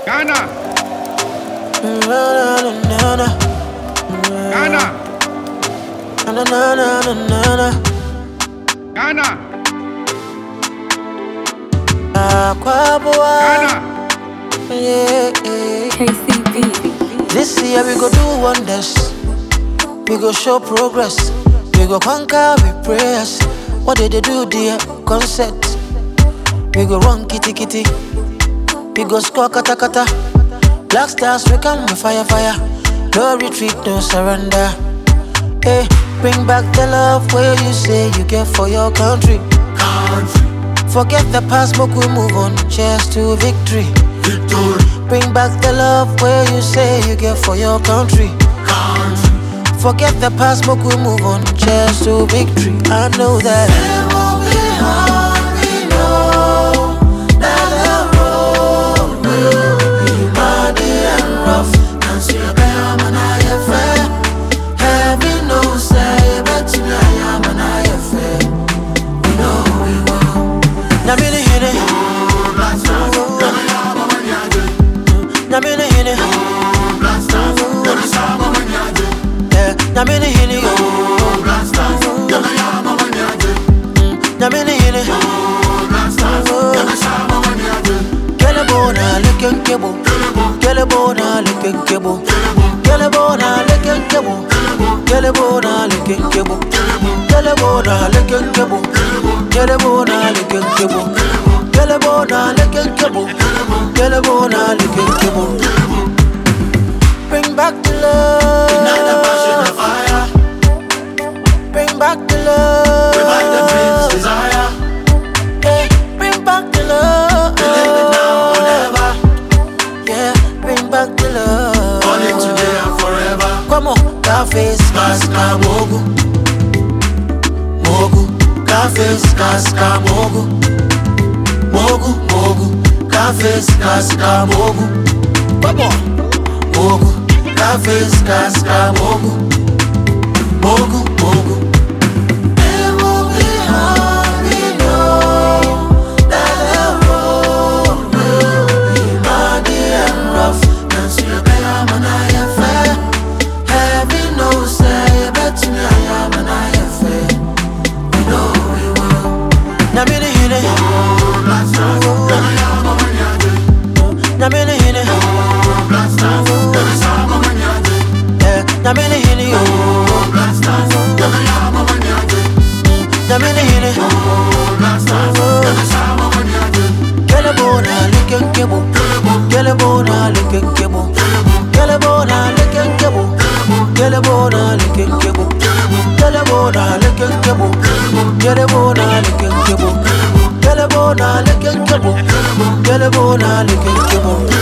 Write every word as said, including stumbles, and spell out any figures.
Ghana. Na na na na na. Ghana. Na na na na na na. Ghana. Aquabua. Ghana. Yeah, yeah. K C B. This year we go do wonders. We go show progress. We go conquer with prayers. What did they do, dear? Concert. We go run kitty kitty. We go score kata kata. Black stars we come with fire fire. No retreat, no surrender. Hey, bring back the love where you say you get for your country. Country, Forget the past, but we move on. Cheers to victory. victory, Bring back the love where you say you get for your country. country. Forget the past, but we move on. Cheers to victory. I know that it won't be hard. We know that the road will be muddy and rough. And see a bear, man, I have fair. Heaven knows I bet you I am and I have fair. We know we will. Now, me, the hit it. Black stars, gonna yaba when you do. Now, me, the hit it. Black stars, gonna shaba when you do. Yeah, now, me, the hit it. Black stars, gonna yaba when you do. Now, me, the hit it. Black stars, gonna shaba when you do. Get a bona, lick and kibble. Get a bona, lick and kibble. Get a bona, lick and kibble. Get a bona, lick and kibble. Get a bona, lick and kibble. Get a bona, lick and kibble. Get a bona, lick and kibble. Get a bona, lick and kibble. Bring back the Ignite the passion, the love. fire. Bring back the love. Revive the dreams, desire. Yeah, bring back the love. Believe it now or never. Yeah, bring back the love. On it today and forever. Come on, café, Kaska mogu, mogu, café, casca, mogu, mogu, mogu. café, casca, mogu. Come on, mogu, café, casca, mogu, mogu, mogu. It will be hard, we know that the road will be muddy and rough. And see a bear, man, I have fair. Heaven knows I bet me I am and I have fair. We know we will. Now me the hit it. Black stars, gonna yaba when you do. Now me the hit it. Black stars, gonna shaba when you do. Yeah. Now me the hit it. Black stars, gonna yaba when you do. Now me the hit it. Black stars, gonna shaba when you do. Get a bona, lick and kibble. Get a bona, lick and kibble. Get a bona, lick and kibble. Get a bona, lick and kibble. Get a bona, lick and kibble. Get a bona, lick and kibble. Get a bona, lick and kibble. Get a bona, lick and kibble.